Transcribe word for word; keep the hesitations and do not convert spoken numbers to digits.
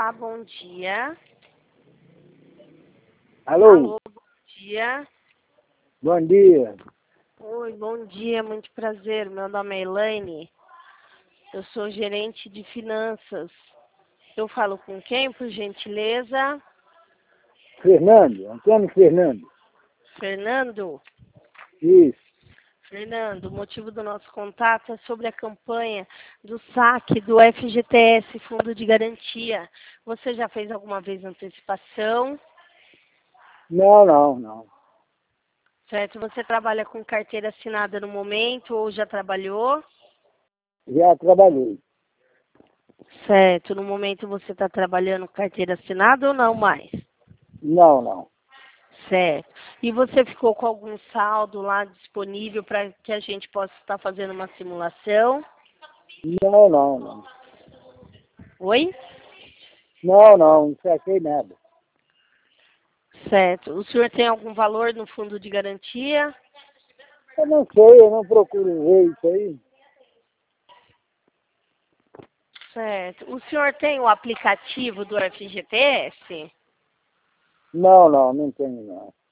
Olá, bom dia. Alô? Alô, bom dia. Bom dia. Oi, bom dia, muito prazer. Meu nome é Elaine. Eu sou gerente de finanças. Eu falo com quem, por gentileza? Fernando, Antônio Fernando. Fernando? Isso. Fernando, o motivo do nosso contato é sobre a campanha do saque do F G T S, Fundo de Garantia. Você já fez alguma vez antecipação? Não, não, não. Certo? Você trabalha com carteira assinada no momento ou já trabalhou? Já trabalhei. Certo. No momento você está trabalhando com carteira assinada ou não mais? Não, não. Certo. E você ficou com algum saldo lá disponível para que a gente possa estar fazendo uma simulação? Não, não, não. Oi? Não, não, não saquei nada. Certo. O senhor tem algum valor no fundo de garantia? Eu não sei, eu não procuro ver isso aí. Certo. O senhor tem o aplicativo do F G T S? Não, não, não tenho não.